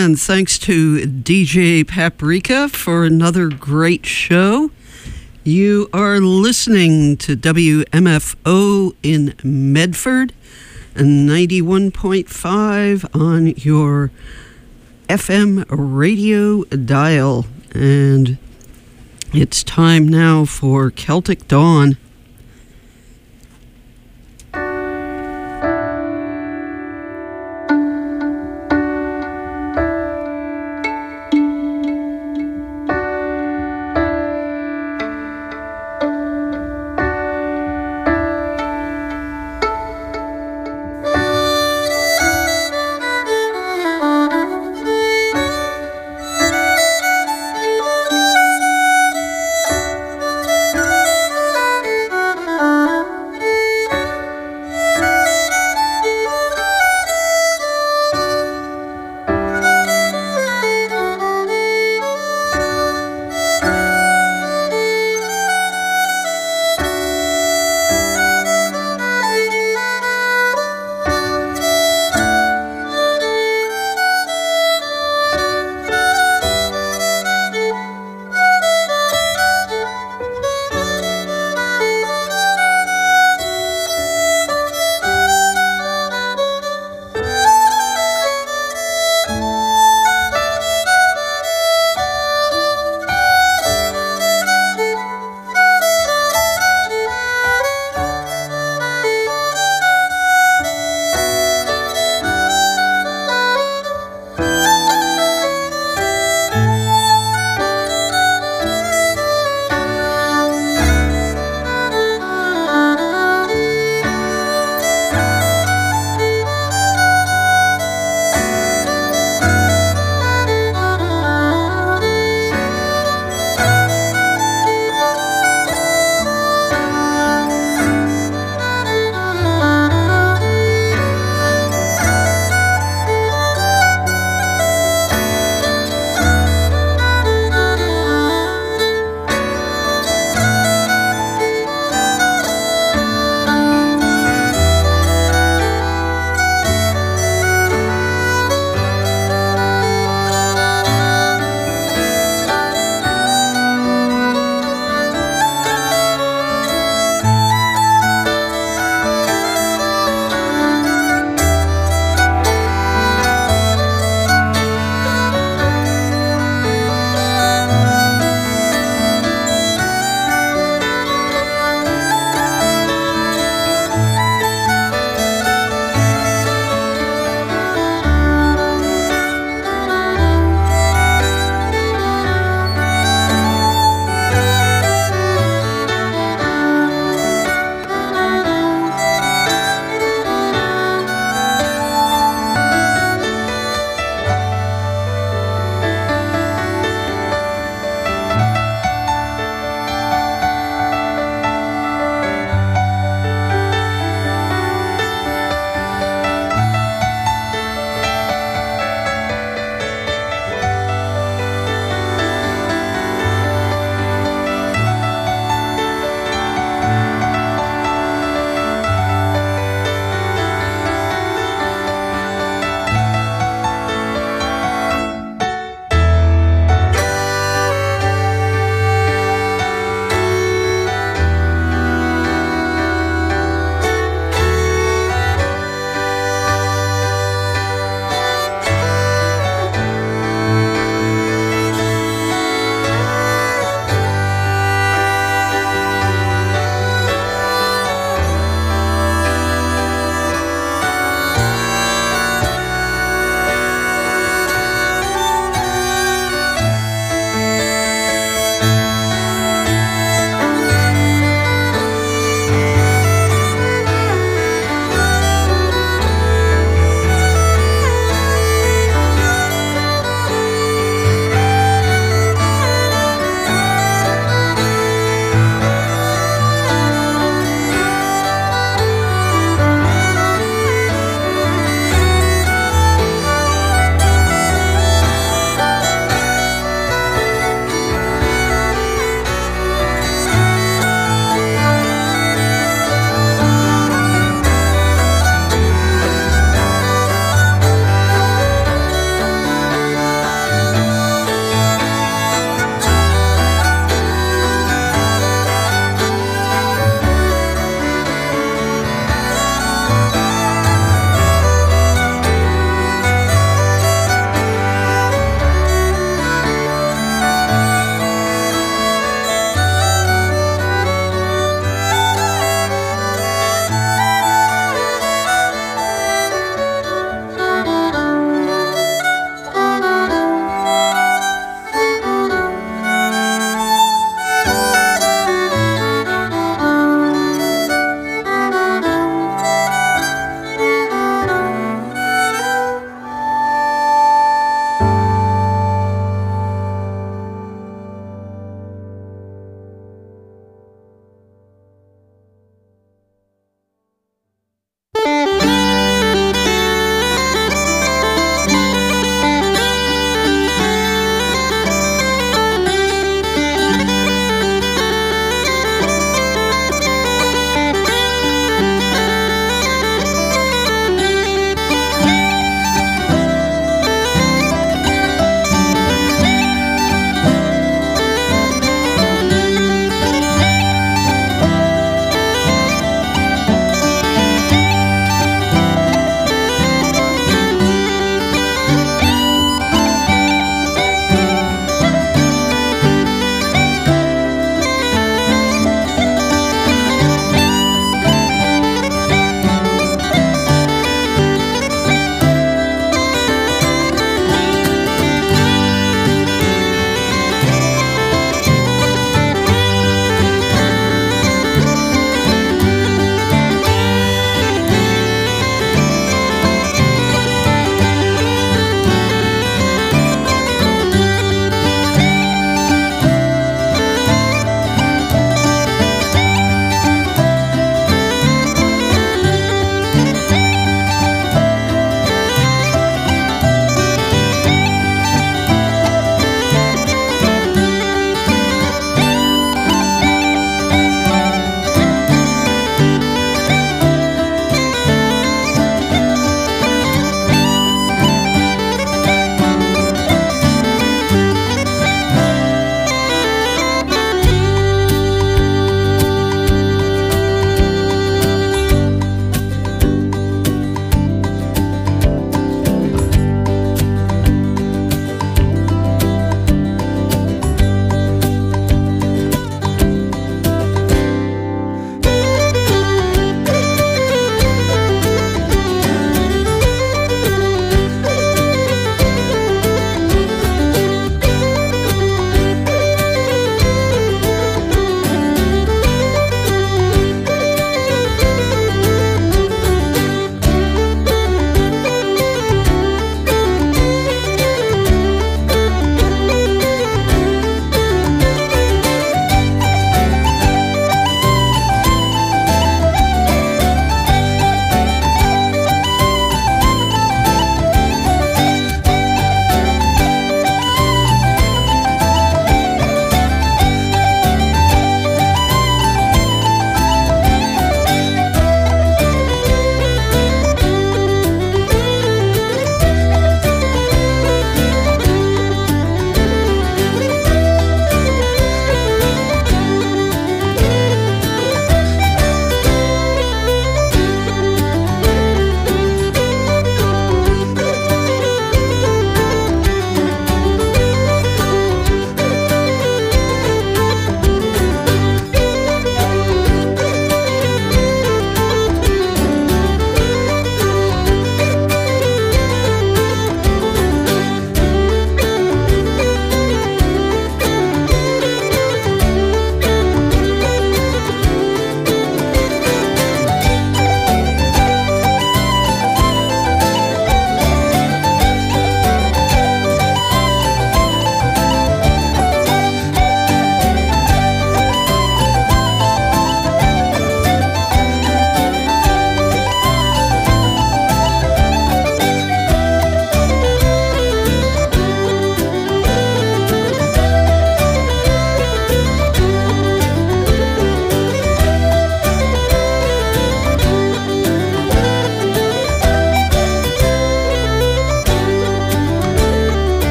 And thanks to DJ Paprika for another great show. You are listening to WMFO in Medford, 91.5 on your FM radio dial. And it's time now for Celtic Dawn.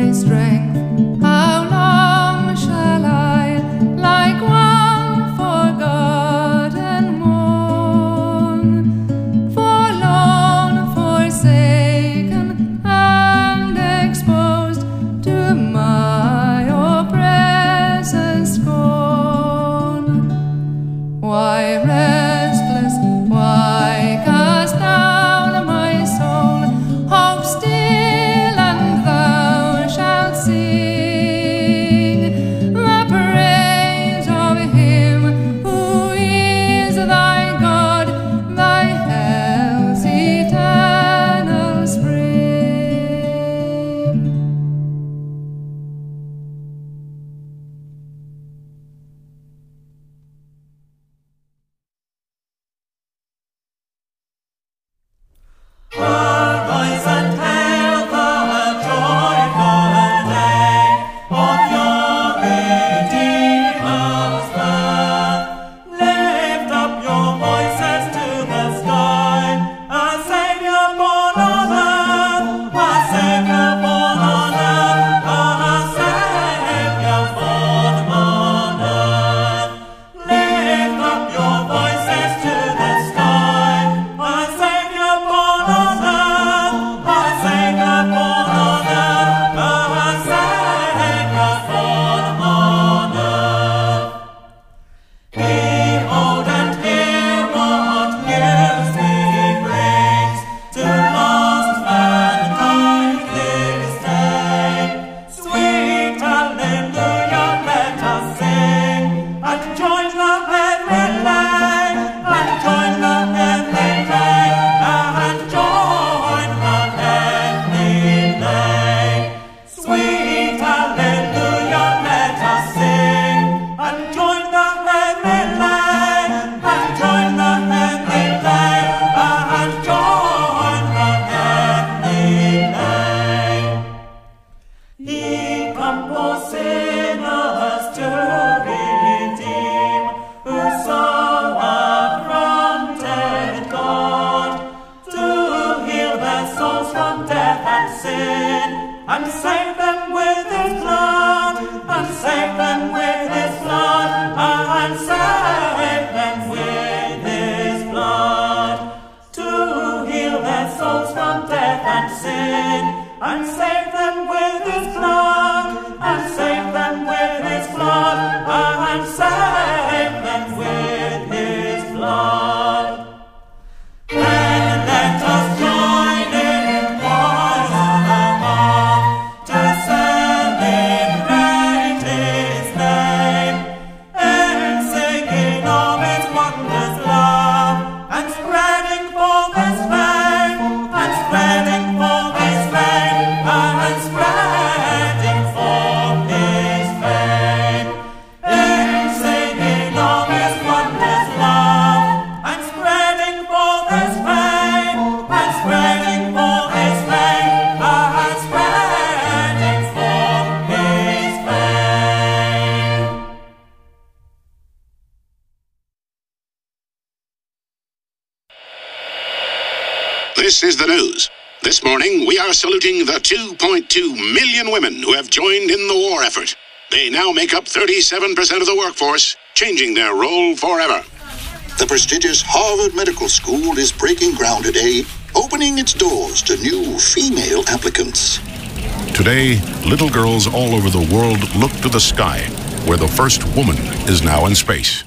This is the news. This morning, we are saluting the 2.2 million women who have joined in the war effort. They now make up 37% of the workforce, changing their role forever. The prestigious Harvard Medical School is breaking ground today, opening its doors to new female applicants. Today, little girls all over the world look to the sky, where the first woman is now in space.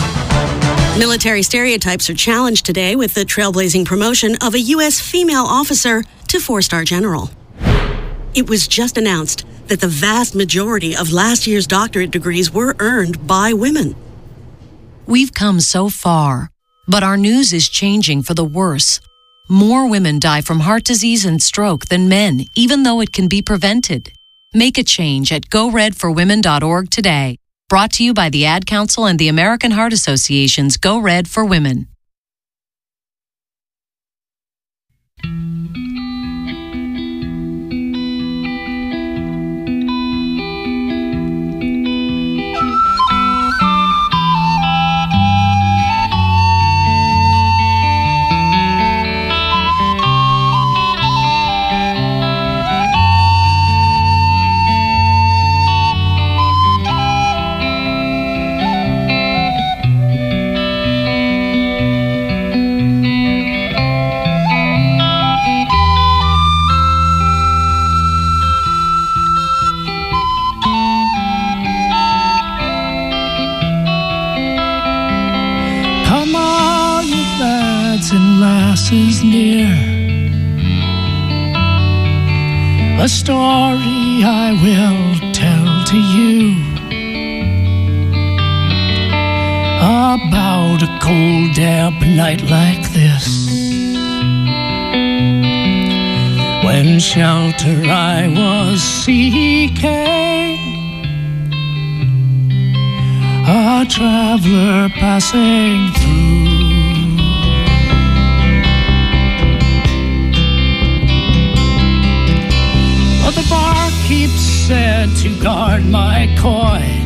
Military stereotypes are challenged today with the trailblazing promotion of a U.S. female officer to 4-star general. It was just announced that the vast majority of last year's doctorate degrees were earned by women. We've come so far, but our news is changing for the worse. More women die from heart disease and stroke than men, even though it can be prevented. Make a change at goredforwomen.org today. Brought to you by the Ad Council and the American Heart Association's Go Red for Women. is near. A story I will tell to you about a cold, damp night like this, when shelter I was seeking, a traveler passing through. Well, the barkeep said to guard my coin,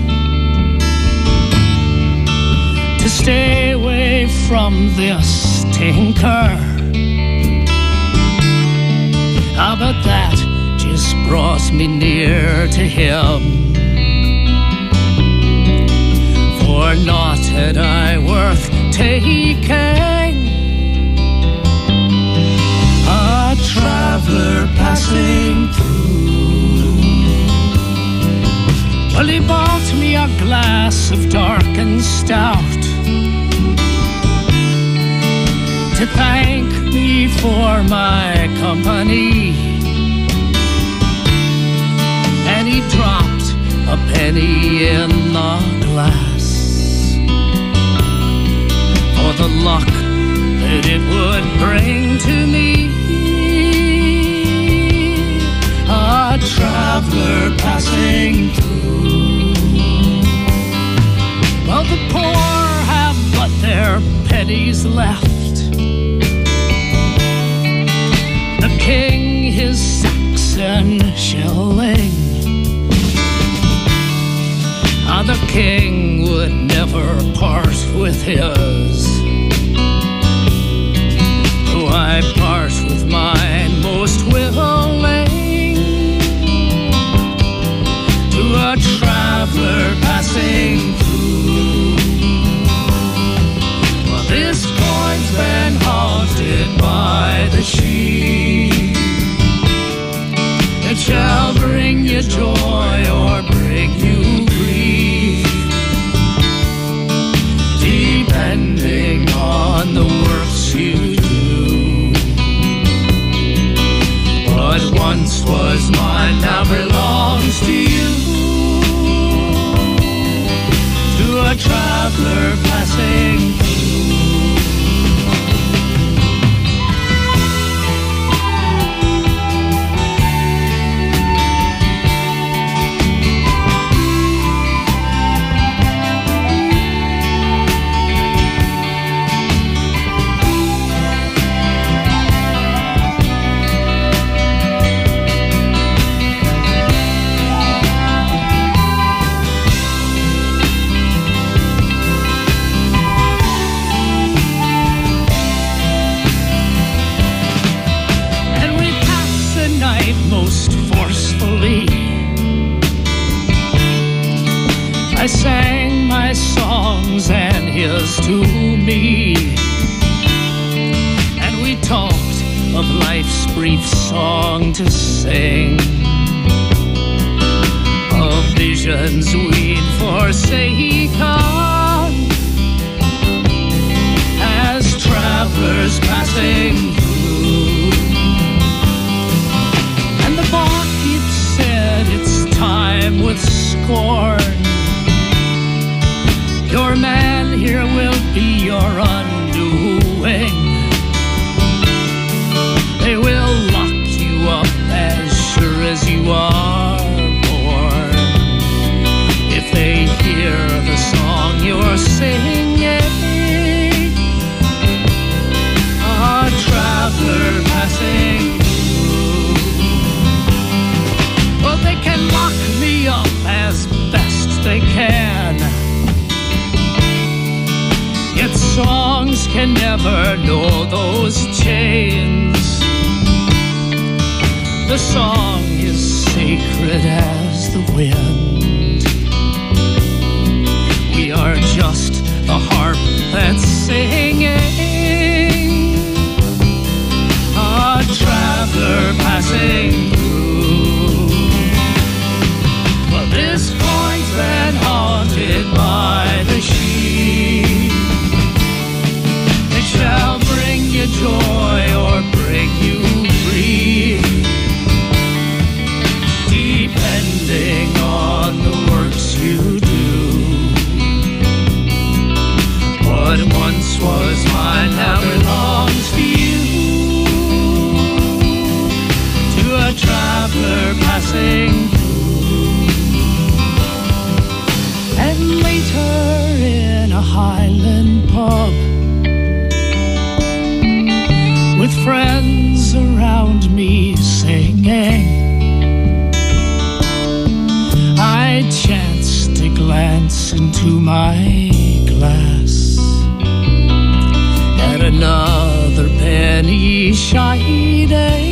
to stay away from this stinker. But that just brought me near to him, for naught had I worth taking, a traveler passing through. Well, he bought me a glass of dark and stout, to thank me for my company, and he dropped a penny in the glass for the luck that it would bring to me, a traveler passing through. Well, the poor have but their pennies left, the king his Saxon shilling. The king would never part with his, though I part with mine most willing, to a traveler passing through. Well, this coin's been haunted by the sheep. It shall bring you joy or bring you grief, depending on the works you do. What once was mine now belongs to you, to a traveler passing through. I sang my songs and his to me, and we talked of life's brief song to sing, of visions we'd forsaken, as travelers passing through. And the barkeep said it's time with scorn, your man here will be your undoing. They will lock you up as sure as you are born, if they hear the song you're singing, a traveler passing through. Well, they can lock me up as best they can, yet songs can never know those chains. The song is sacred as the wind. We are just the harp that's singing, a traveler passing through. Well, this coin's been haunted by the sheep. It shall bring you joy me singing. I chanced to glance into my glass at another penny shining,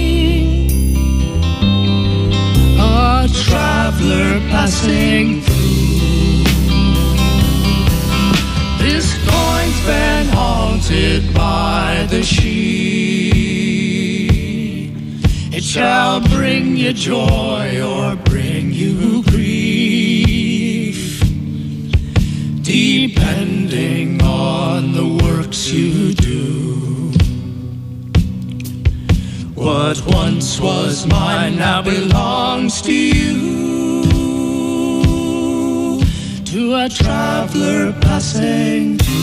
a traveler passing through. This coin's been haunted by the sheet. It shall bring you joy or bring you grief, depending on the works you do. What once was mine now belongs to you, to a traveler passing through.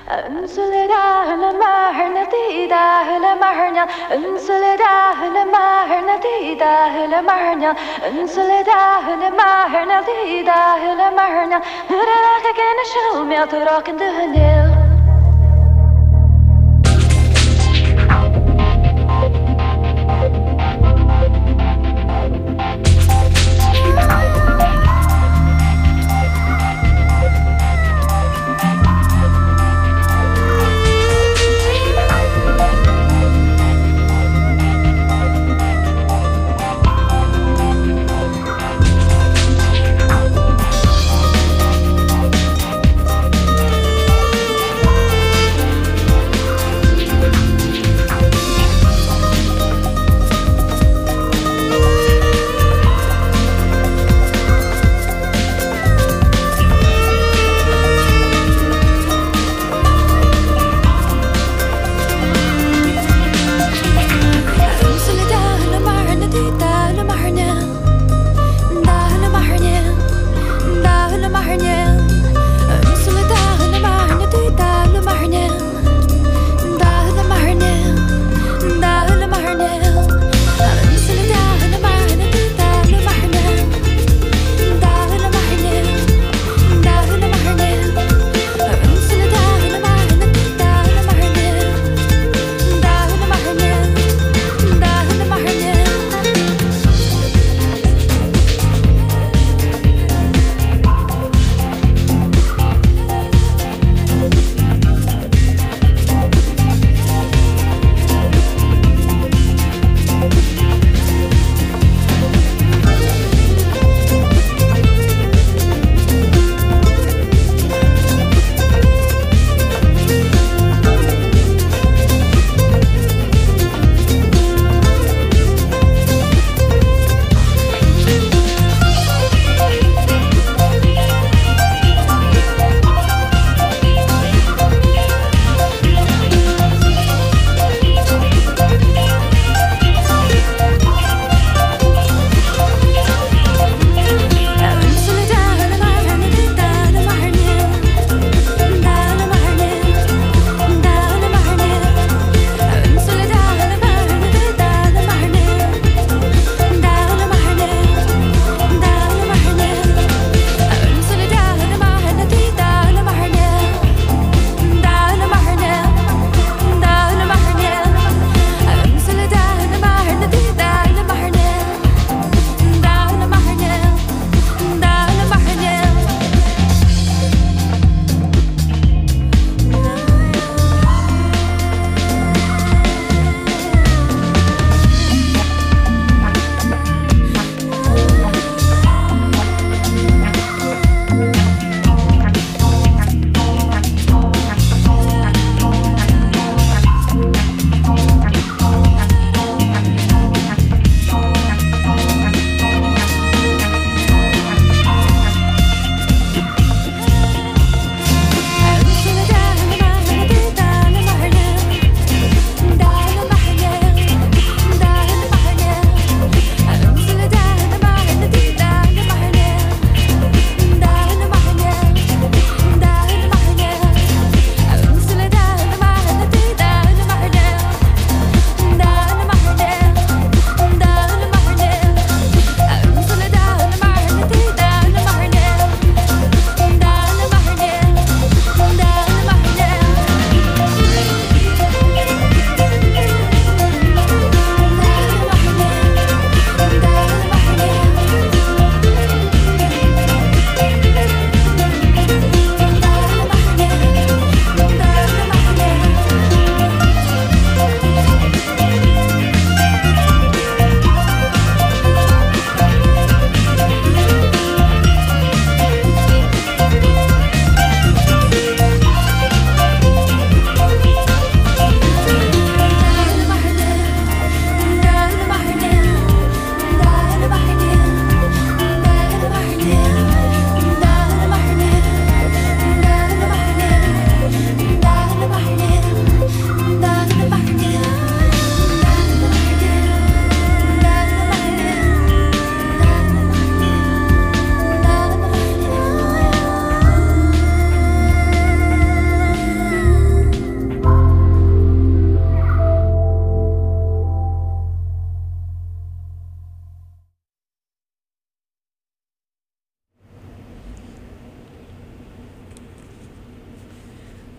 انسلدا لما هرنتيدا لما هرنا انسلدا لما هرنتيدا لما هرنا انسلدا لما هرنتيدا لما هرنا نراك كان شو ما تراك ندهنيل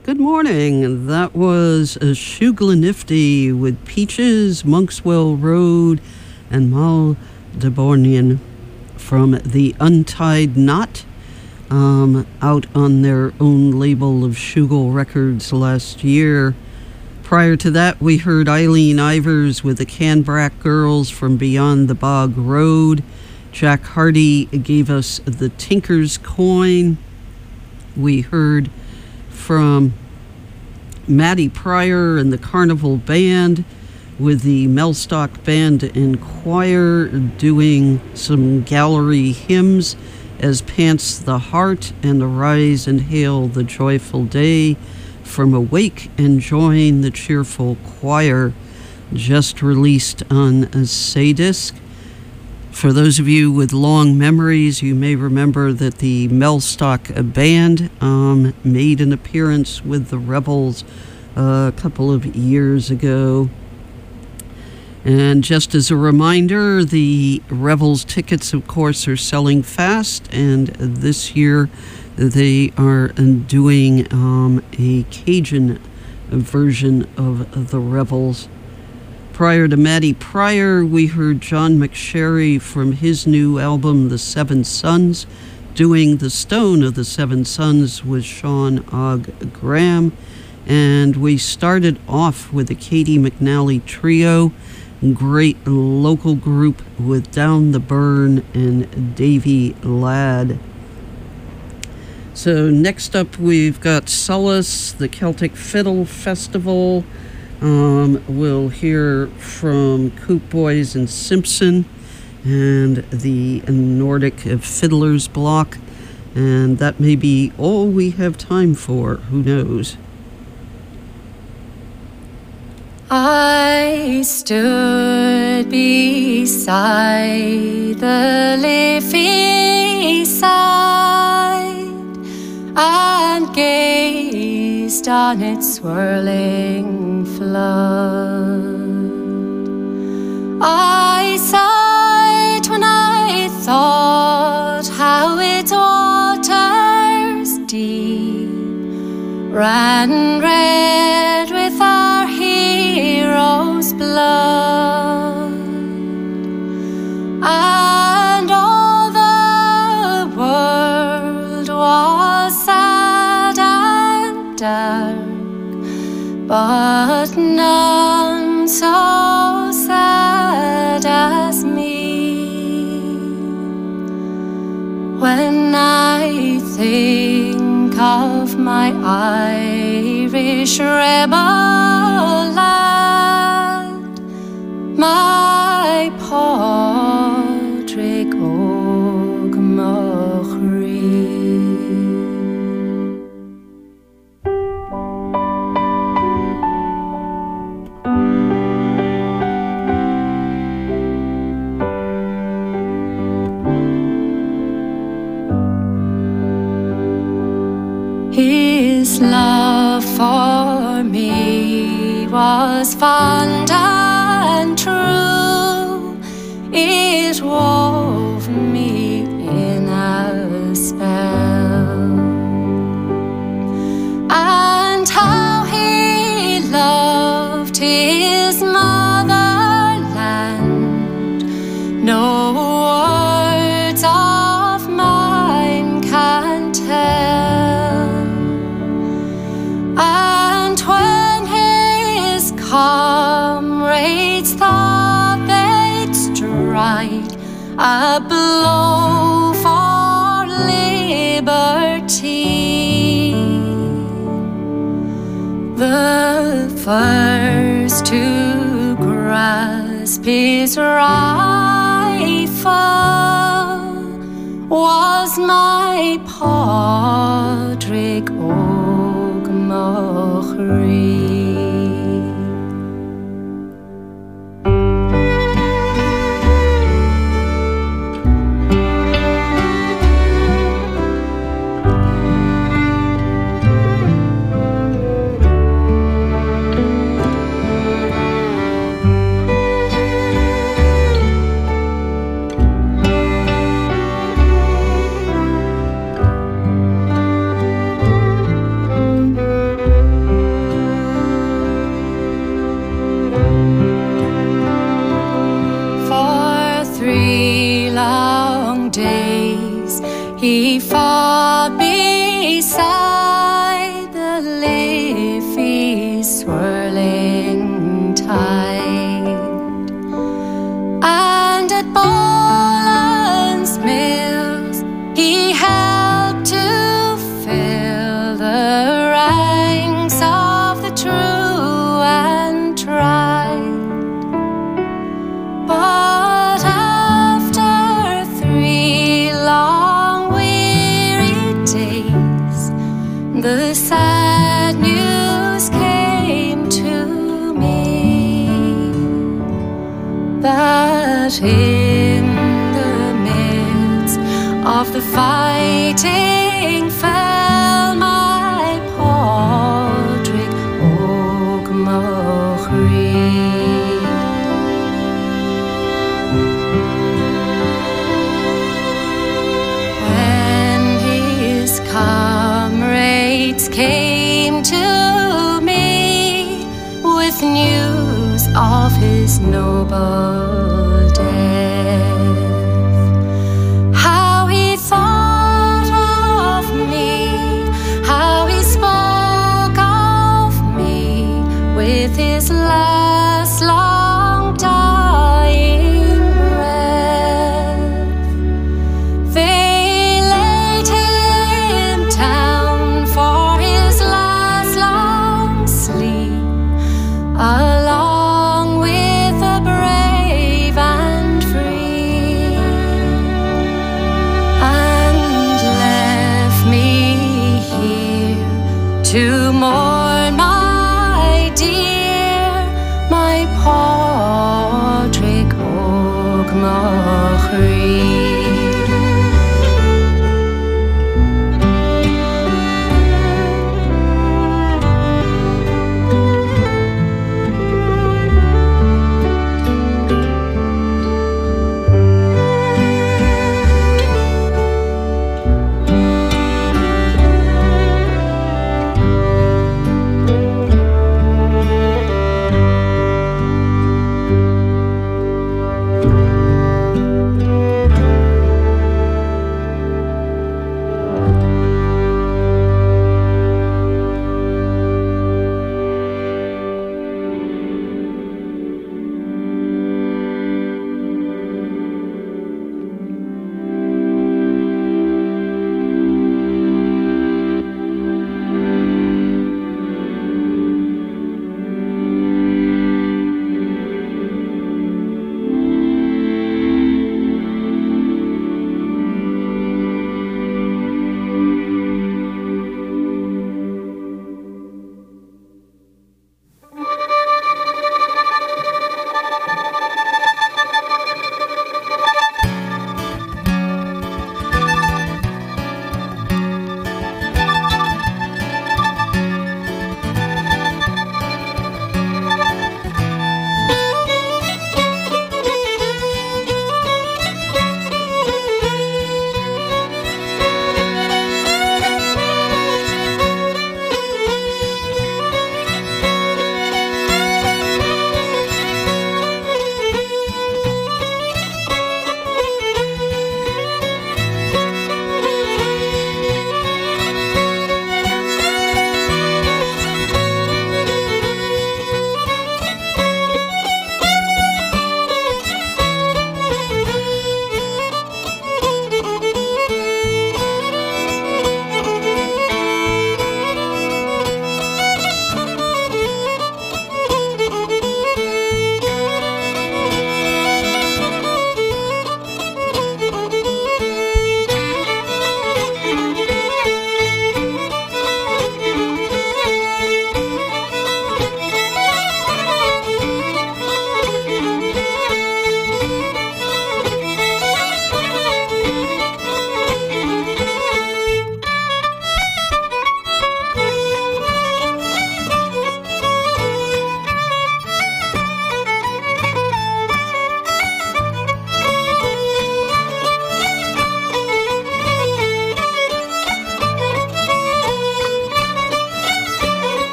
Good morning. That was Shughla with Peaches, Monkswell Road, and Mal de Bornian from the Untied Knot, out on their own label of Shughla Records last year. Prior to that, we heard Eileen Ivers with the Canbrack Girls from Beyond the Bog Road. Jack Hardy gave us the Tinker's Coin. We heard from Maddie Pryor and the Carnival Band with the Mellstock Band and Choir doing some gallery hymns as Pants the Heart and Arise and Hail the Joyful Day from Awake and Join the Cheerful Choir, just released on a Sadisc. For those of you with long memories, you may remember that the Mellstock Band made an appearance with the Rebels a couple of years ago. And just as a reminder, the Rebels tickets, of course, are selling fast, and this year they are doing a Cajun version of the Rebels. Prior to Maddie Pryor, we heard John McSherry from his new album, The Seven Sons, doing The Stone of the Seven Sons with Sean Ogg Graham. And we started off with the Katie McNally Trio, great local group with Down the Burn and Davy Ladd. So next up, we've got Solace, the Celtic Fiddle Festival. We'll hear from Coop Boys and Simpson and the Nordic Fiddlers Block, and that may be all we have time for. Who knows? I stood beside the leafy side and gazed on its swirling flood. I sighed when I thought how its waters deep ran red with our heroes' blood, and all the world was sad and dark, but none so sad as me. When I think of my Irish rebel lad, my Padraig O'Gmachry. His love for me was fond and true. It wove me in a spell, and how he loved his motherland, no words of mine can tell. And when his comrades thought they'd strike a blow for liberty, the first to grasp his rifle was my Padraig O'Gmachry. beside the leafy swirling tide. And at Boland's Mills he helped to fill the ranks of the true and tried. But after 3 long weary days, the sad news came to me that in the midst of the fighting fell my Padraig O'Gmochreid. When his comrades came to me with news of his noble death, how he thought of me, how he spoke of me with his last long dying breath. They laid him down for his last long sleep, along with the brave and free, and left me here to mourn my dear, my Padraig O'Gmochreid.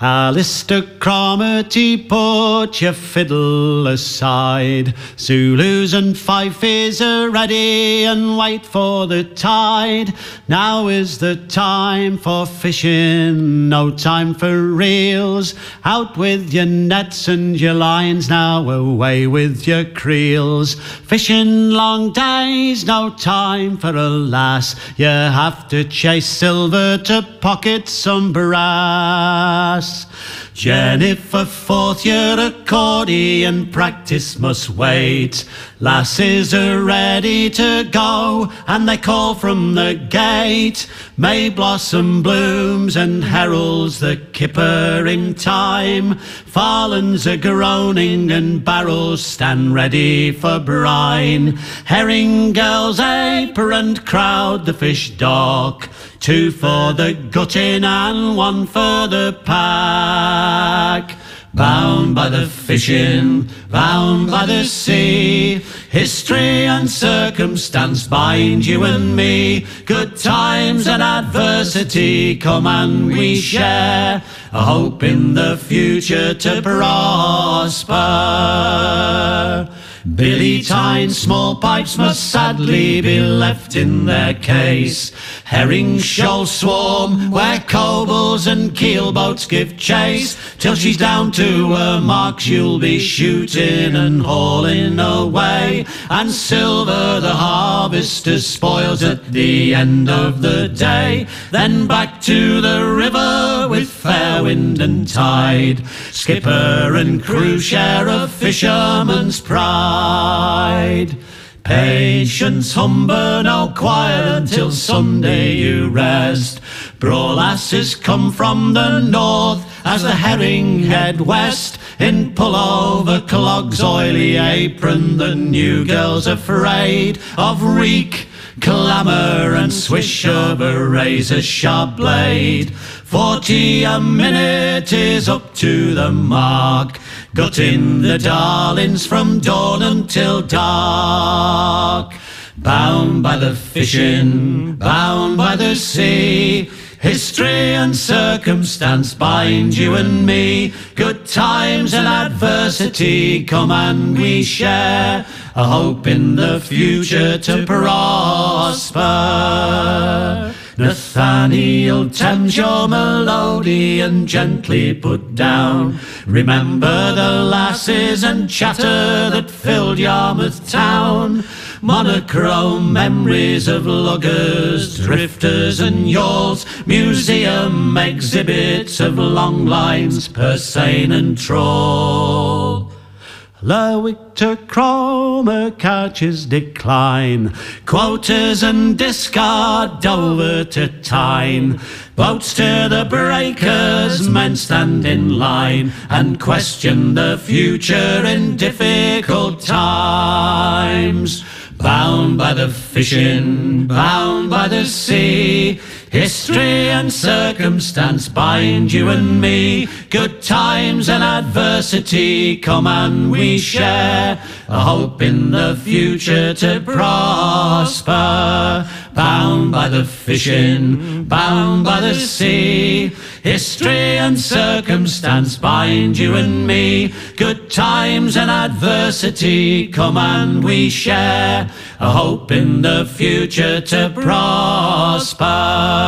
Alistair Cromarty, put your fiddle aside. Zulus and Fifes are ready and wait for the tide. Now is the time for fishing, no time for reels. Out with your nets and your lines, now away with your creels. Fishing long days, no time for a lass. You have to chase silver to pocket some brass. Jennifer, fourth year accordion practice must wait. Lasses are ready to go and they call from the gate. May blossom blooms and heralds the kipper in time. Farlands are groaning and barrels stand ready for brine. Herring girls aproned crowd the fish dock. 2 for the gutting and 1 for the pack. Bound by the fishing, bound by the sea. History and circumstance bind you and me. Good times and adversity come and we share. A hope in the future to prosper. Billy Tyne's small pipes must sadly be left in their case. Herring shoals swarm where cobles and keelboats give chase. Till she's down to her mark she'll be shooting and hauling away. And silver the harvester's spoils at the end of the day. Then back to the river with fair wind and tide. Skipper and crew share a fisherman's pride. Patience, Humber, no quiet until Sunday you rest. Braw lasses come from the north as the herring head west. In pullover clogs, oily apron, the new girl's afraid of reek, clamour and swish of a razor-sharp blade. 40 a minute is up to the mark. Gutting the darlings from dawn until dark. Bound by the fishing, bound by the sea. History and circumstance bind you and me. Good times and adversity come and we share. A hope in the future to prosper. Nathaniel, Thames your melodeon gently put down. Remember the lasses and chatter that filled Yarmouth town. Monochrome memories of luggers, drifters and yawls. Museum exhibits of long lines, Purseine and trawl. Lerwick to Cromer catches decline. Quotas and discard Dover to Tyne. Boats to the breakers, men stand in line and question the future in difficult times. Bound by the fishing, bound by the sea. History and circumstance bind you and me. Good times and adversity come and we share. A hope in the future to prosper. Bound by the fishing, bound by the sea. History and circumstance bind you and me. Good times and adversity come and we share. A hope in the future to prosper.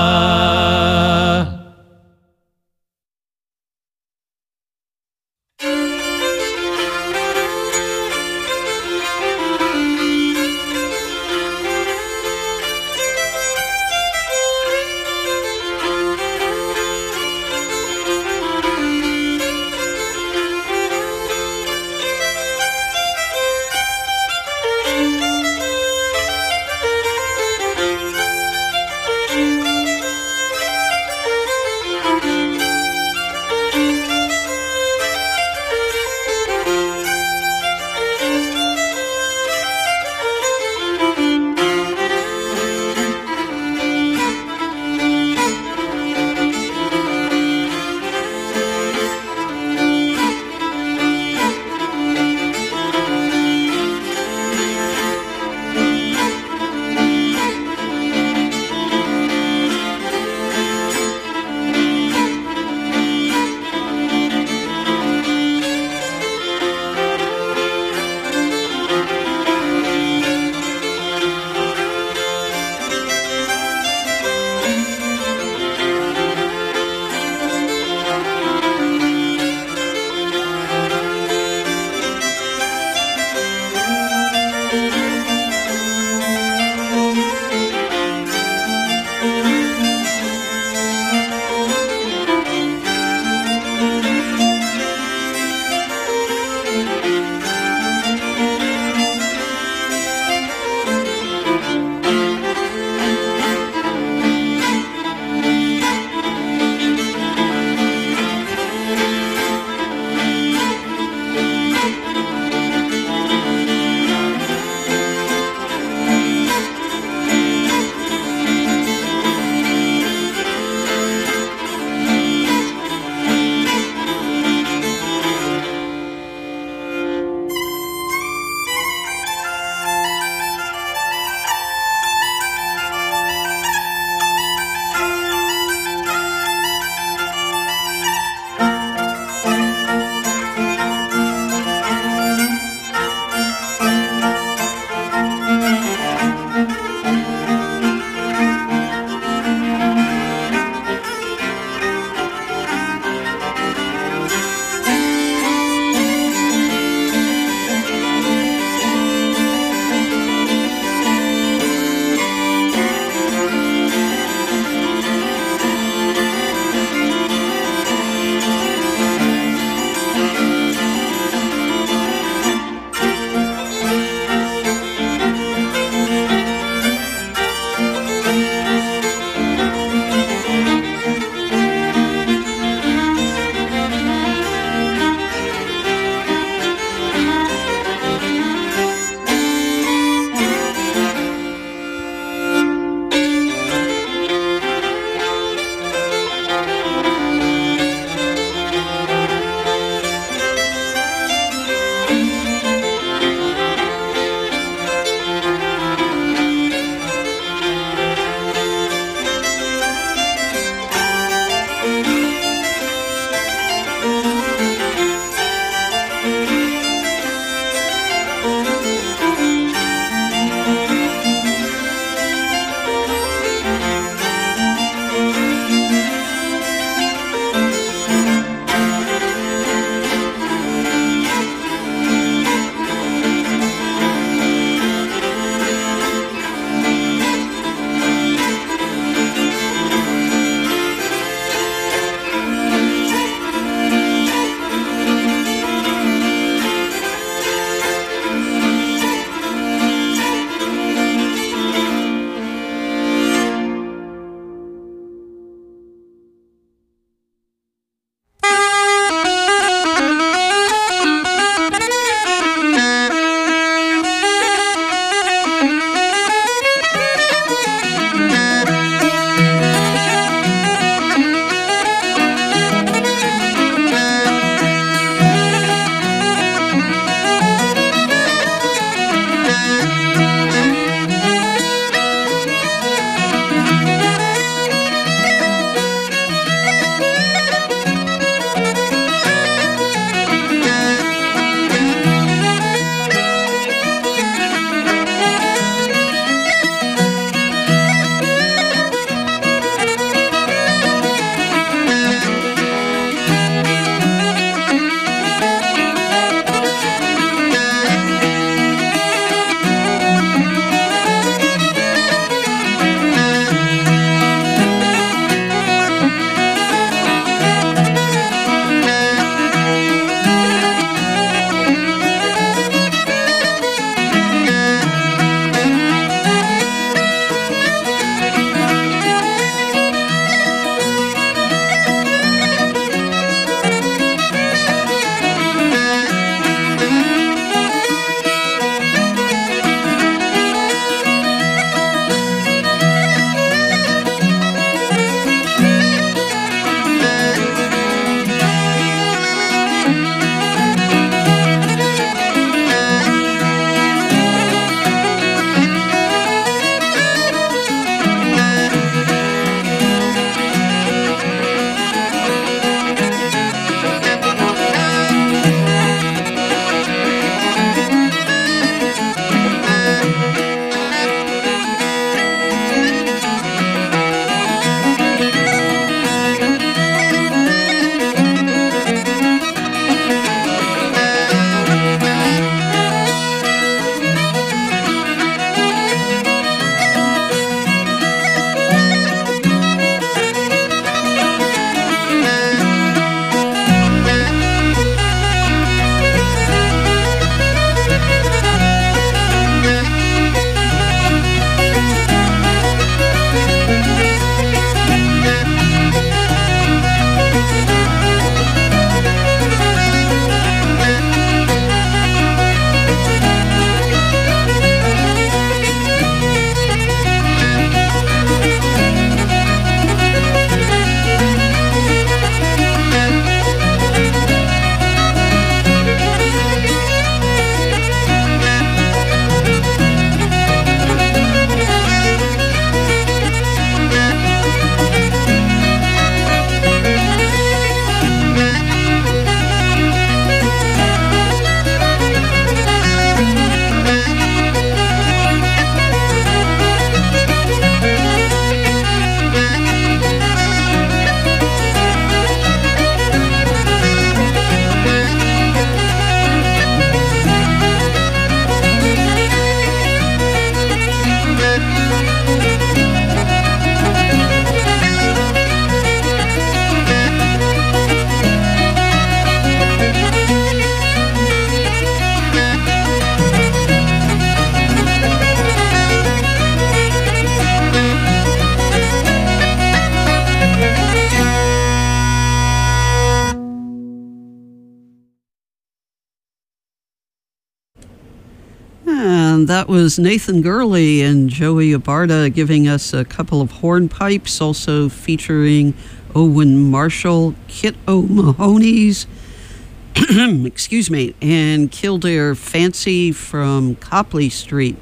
And that was Nathan Gurley and Joey Abarta giving us a couple of hornpipes, also featuring Owen Marshall, Kit O'Mahony's, excuse me, and Kildare Fancy from Copley Street.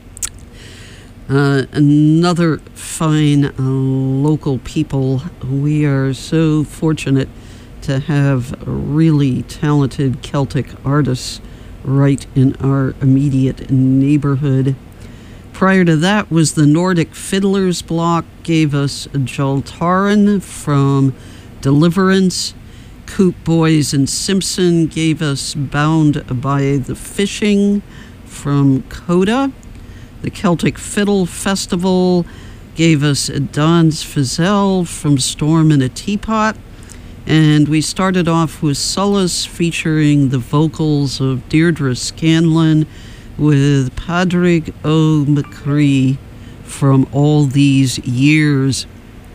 Another fine local people. We are so fortunate to have really talented Celtic artists right in our immediate neighborhood. Prior to that was the Nordic Fiddlers Block, gave us Jaltaran from Deliverance. Coop Boys and Simpson gave us Bound by the Fishing from Coda. The Celtic Fiddle Festival gave us Don's Fizzell from Storm in a Teapot. And we started off with Solace featuring the vocals of Deirdre Scanlon with Padraig O'Macree from All These Years.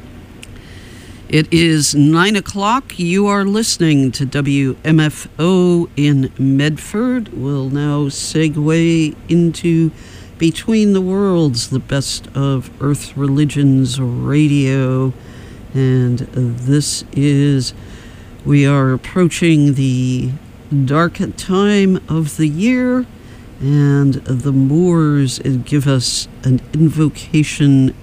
It is 9 o'clock. You are listening to WMFO in Medford. We'll now segue into Between the Worlds, the best of Earth Religions Radio. And we are approaching the dark time of the year, and the Moors give us an invocation